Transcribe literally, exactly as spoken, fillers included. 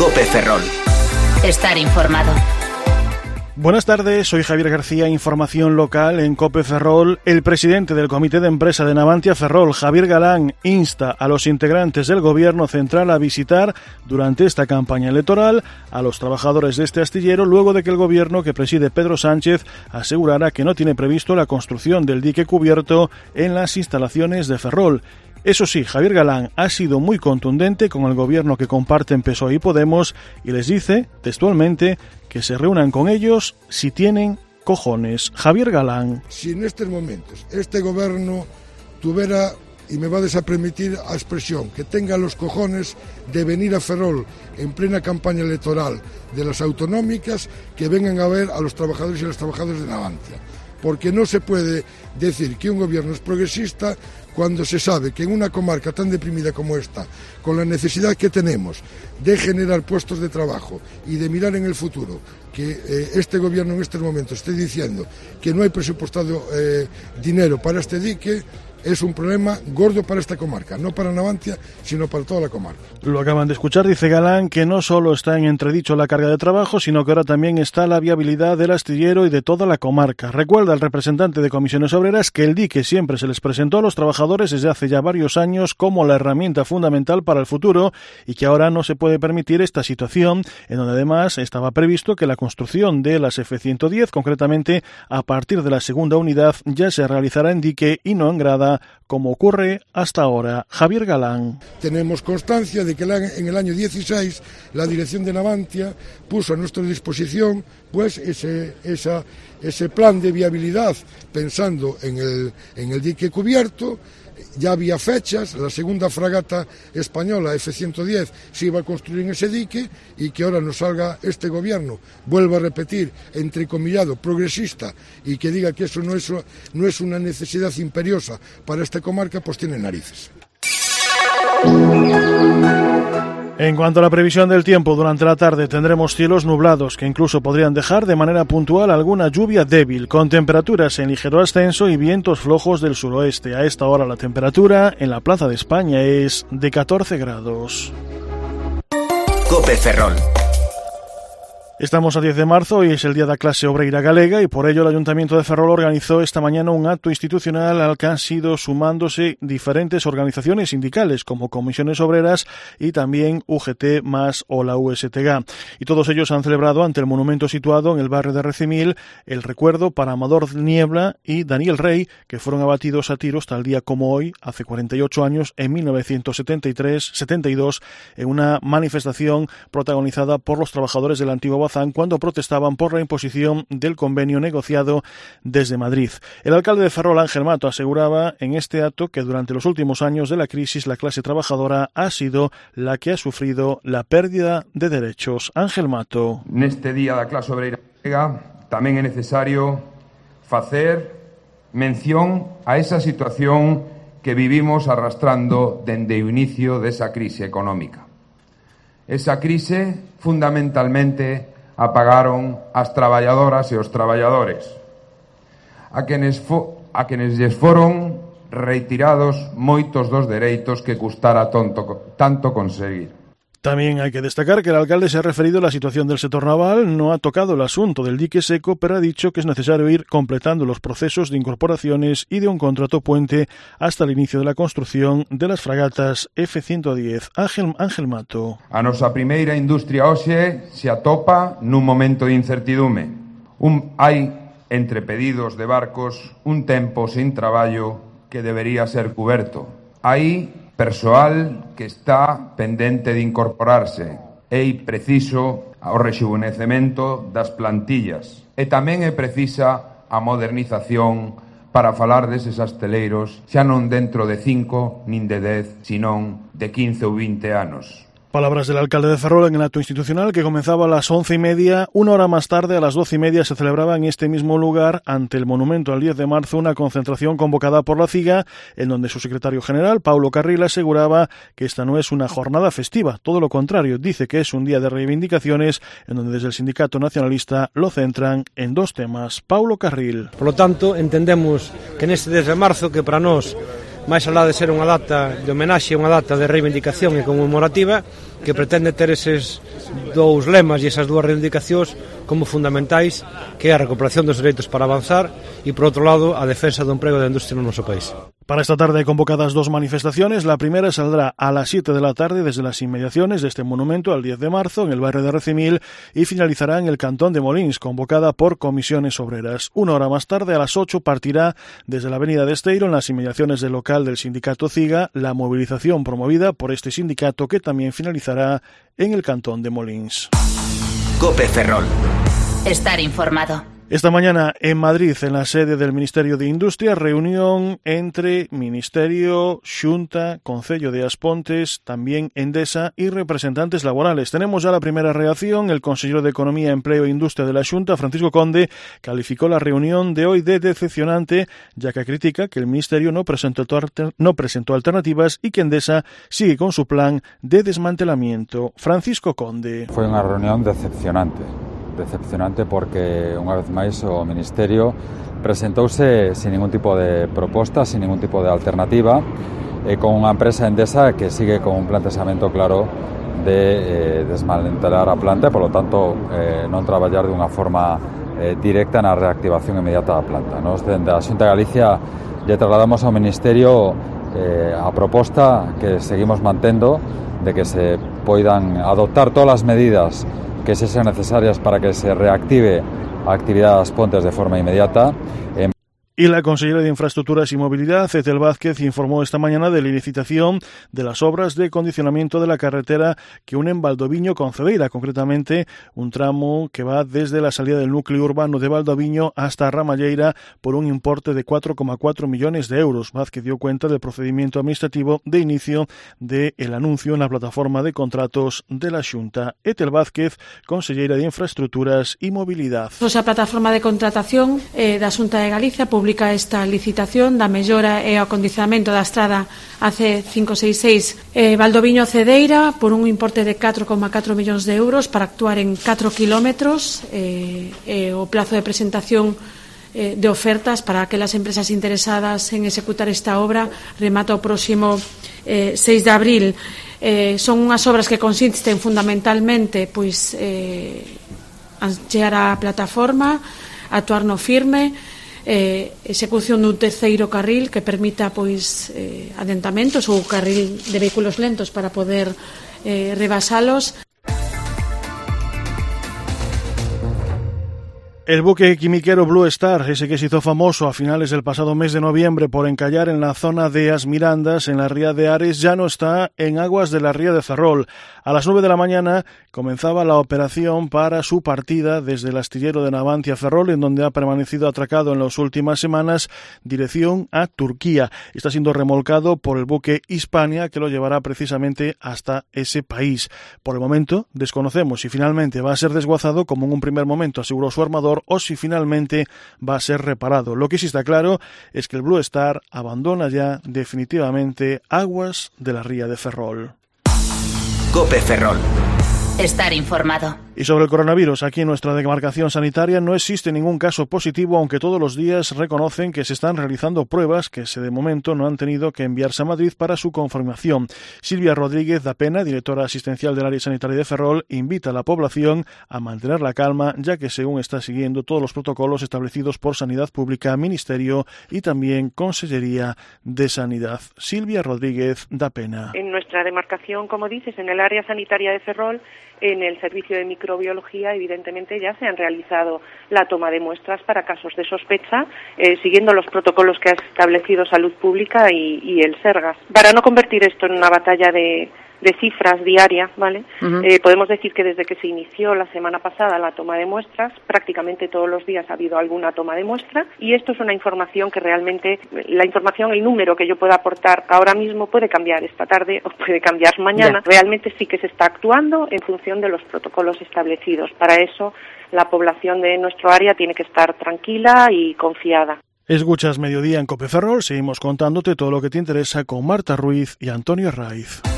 COPE Ferrol. Estar informado. Buenas tardes, soy Javier García, información local en COPE Ferrol. El presidente del Comité de Empresa de Navantia Ferrol, Javier Galán, insta a los integrantes del Gobierno Central a visitar durante esta campaña electoral a los trabajadores de este astillero luego de que el Gobierno que preside Pedro Sánchez asegurara que no tiene previsto la construcción del dique cubierto en las instalaciones de Ferrol. Eso sí, Javier Galán ha sido muy contundente con el gobierno que comparten P S O E y Podemos y les dice, textualmente, que se reúnan con ellos si tienen cojones. Javier Galán. Si en estos momentos este gobierno tuviera, y me va a permitir a expresión, que tenga los cojones de venir a Ferrol en plena campaña electoral de las autonómicas, que vengan a ver a los trabajadores y las trabajadoras de Navantia. Porque no se puede decir que un gobierno es progresista cuando se sabe que en una comarca tan deprimida como esta, con la necesidad que tenemos de generar puestos de trabajo y de mirar en el futuro, que eh, este gobierno en este momento esté diciendo que no hay presupuestado eh, dinero para este dique, es un problema gordo para esta comarca, no para Navantia, sino para toda la comarca. Lo acaban de escuchar, dice Galán, que no solo está en entredicho la carga de trabajo, sino que ahora también está la viabilidad del astillero y de toda la comarca. Recuerda el representante de Comisiones Obreras que el dique siempre se les presentó a los trabajadores desde hace ya varios años como la herramienta fundamental para el futuro y que ahora no se puede permitir esta situación, en donde además estaba previsto que la construcción de las F ciento diez, concretamente a partir de la segunda unidad, ya se realizará en dique y no en grada, como ocurre hasta ahora. Javier Galán. Tenemos constancia de que en el año dieciséis la dirección de Navantia puso a nuestra disposición pues ese, esa, ese plan de viabilidad pensando en el, en el dique cubierto. Ya había fechas, la segunda fragata española F ciento diez se iba a construir en ese dique y que ahora nos salga este gobierno, vuelvo a repetir, entrecomillado, progresista y que diga que eso no es, no es una necesidad imperiosa para esta comarca, pues tiene narices. En cuanto a la previsión del tiempo, durante la tarde tendremos cielos nublados que incluso podrían dejar de manera puntual alguna lluvia débil, con temperaturas en ligero ascenso y vientos flojos del suroeste. A esta hora la temperatura en la Plaza de España es de catorce grados. COPE Ferrol. Estamos a diez de marzo y es el día de la clase obreira galega y por ello el Ayuntamiento de Ferrol organizó esta mañana un acto institucional al que han sido sumándose diferentes organizaciones sindicales como Comisiones Obreras y también U G T más o la U S T G. Y todos ellos han celebrado ante el monumento situado en el barrio de Recimil el recuerdo para Amador Niebla y Daniel Rey, que fueron abatidos a tiros tal día como hoy, hace cuarenta y ocho años, en mil novecientos setenta y tres setenta y dos, en una manifestación protagonizada por los trabajadores de la antigua cuando protestaban por la imposición del convenio negociado desde Madrid. El alcalde de Ferrol, Ángel Mato, aseguraba en este acto que durante los últimos años de la crisis la clase trabajadora ha sido la que ha sufrido la pérdida de derechos. Ángel Mato. Neste día da clase obreira tamén é necesario facer mención a esa situación que vivimos arrastrando dende o inicio desa crise económica. Esa crise fundamentalmente a pagaron as traballadoras e os traballadores, a quenes, fo, a quenes lles foron retirados moitos dos dereitos que custara tonto, tanto conseguir. También hay que destacar que el alcalde se ha referido a la situación del sector naval, no ha tocado el asunto del dique seco, pero ha dicho que es necesario ir completando los procesos de incorporaciones y de un contrato puente hasta el inicio de la construcción de las fragatas F ciento diez. Ángel, Ángel Mato. A nosa primeira industria hoxe se atopa nun momento de incertidume. Un, hai, entre pedidos de barcos, un tempo sen traballo que debería ser cuberto. Hai persoal que está pendente de incorporarse. É preciso o rexuvenecemento das plantillas. E tamén é precisa a modernización para falar deses asteleiros xa non dentro de cinco nin de dez, senón de quince ou vinte anos. Palabras del alcalde de Ferrol en el acto institucional que comenzaba a las once y media. Una hora más tarde, a las doce y media, se celebraba en este mismo lugar, ante el monumento al diez de marzo, una concentración convocada por la CIGA, en donde su secretario general, Paulo Carril, aseguraba que esta no es una jornada festiva. Todo lo contrario, dice que es un día de reivindicaciones, en donde desde el sindicato nacionalista lo centran en dos temas. Paulo Carril. Por lo tanto, entendemos que neste diez de marzo, que para nós máis alá de ser unha data de homenaxe, unha data de reivindicación e conmemorativa que pretende ter eses dous lemas e esas dúas reivindicacións como fundamentais, que é a recuperación dos dereitos para avanzar e, por outro lado, a defensa do emprego da industria no noso país. Para esta tarde hay convocadas dos manifestaciones. La primera saldrá a las siete de la tarde desde las inmediaciones de este monumento al diez de marzo en el barrio de Recimil y finalizará en el cantón de Molins, convocada por comisiones obreras. Una hora más tarde, a las ocho, partirá desde la avenida de Esteiro, en las inmediaciones del local del sindicato CIGA, la movilización promovida por este sindicato, que también finalizará en el cantón de Molins. COPE Ferrol. Estar informado. Esta mañana en Madrid, en la sede del Ministerio de Industria, reunión entre Ministerio, Xunta, Concello de Aspontes, también Endesa y representantes laborales. Tenemos ya la primera reacción. El consejero de Economía, Empleo e Industria de la Xunta, Francisco Conde, calificó la reunión de hoy de decepcionante, ya que critica que el Ministerio no presentó, no presentó alternativas y que Endesa sigue con su plan de desmantelamiento. Francisco Conde. Fue una reunión decepcionante. Decepcionante porque, unha vez máis, o Ministerio presentouse sin ningún tipo de proposta, sin ningún tipo de alternativa, e con unha empresa Endesa que sigue con un planteamento claro de eh, desmantelar a planta e, polo tanto, eh, non traballar de unha forma eh, directa na reactivación inmediata da planta. Nos, dende a Xunta de Galicia, lle trasladamos ao Ministerio eh, a proposta que seguimos mantendo de que se poidan adoptar todas as medidas que sean necesarias para que se reactive a actividad das Pontes de forma inmediata. Eh, Y la consejera de Infraestructuras y Movilidad, Ethel Vázquez, informó esta mañana de la licitación de las obras de condicionamiento de la carretera que unen Valdoviño con Cedeira, concretamente un tramo que va desde la salida del núcleo urbano de Valdoviño hasta Ramalleira por un importe de cuatro coma cuatro millones de euros. Vázquez dio cuenta del procedimiento administrativo de inicio del anuncio en la plataforma de contratos de la Xunta. Ethel Vázquez, consejera de Infraestructuras y Movilidad. A plataforma de contratación eh, da Xunta de Galicia publica esta licitación da mellora e o acondicionamento da estrada A C cinco seis seis eh, Valdoviño Cedeira por un importe de catro coma catro millóns de euros para actuar en catro kilómetros. Eh, eh, o plazo de presentación eh, de ofertas para aquelas empresas interesadas en executar esta obra remata o próximo eh, seis de abril. Eh, son unhas obras que consisten fundamentalmente pois eh, a chegar á plataforma, actuar no firme, eh, execución dun terceiro carril que permita pois eh, adentamentos ou carril de vehículos lentos para poder eh, rebasalos. El buque quimiquero Blue Star, ese que se hizo famoso a finales del pasado mes de noviembre por encallar en la zona de As Mirandas, en la ría de Ares, ya no está en aguas de la ría de Ferrol. A las nueve de la mañana comenzaba la operación para su partida desde el astillero de Navantia Ferrol, en donde ha permanecido atracado en las últimas semanas, dirección a Turquía. Está siendo remolcado por el buque Hispania, que lo llevará precisamente hasta ese país. Por el momento, desconocemos si finalmente va a ser desguazado, como en un primer momento aseguró su armador, o si finalmente va a ser reparado. Lo que sí está claro es que el Blue Star abandona ya definitivamente aguas de la ría de Ferrol. COPE Ferrol. Estar informado. Y sobre el coronavirus, aquí en nuestra demarcación sanitaria no existe ningún caso positivo, aunque todos los días reconocen que se están realizando pruebas que se de momento no han tenido que enviarse a Madrid para su confirmación. Silvia Rodríguez da Pena, directora asistencial del área sanitaria de Ferrol, invita a la población a mantener la calma, ya que según está siguiendo todos los protocolos establecidos por Sanidad Pública, Ministerio y también Consellería de Sanidad. Silvia Rodríguez da Pena. En nuestra demarcación, como dices, en el área sanitaria de Ferrol, en el servicio de microbiología, evidentemente ya se han realizado la toma de muestras para casos de sospecha, eh, siguiendo los protocolos que ha establecido Salud Pública y, y el Sergas. Para no convertir esto en una batalla de, de cifras diaria, ¿vale? Uh-huh. Eh, podemos decir que desde que se inició la semana pasada la toma de muestras, prácticamente todos los días ha habido alguna toma de muestra, y esto es una información que realmente, la información, el número que yo pueda aportar ahora mismo puede cambiar esta tarde o puede cambiar mañana. Yeah. Realmente sí que se está actuando en función de los protocolos establecidos. Para eso la población de nuestro área tiene que estar tranquila y confiada. Escuchas Mediodía en COPE Ferrol, seguimos contándote todo lo que te interesa con Marta Ruiz y Antonio Raiz.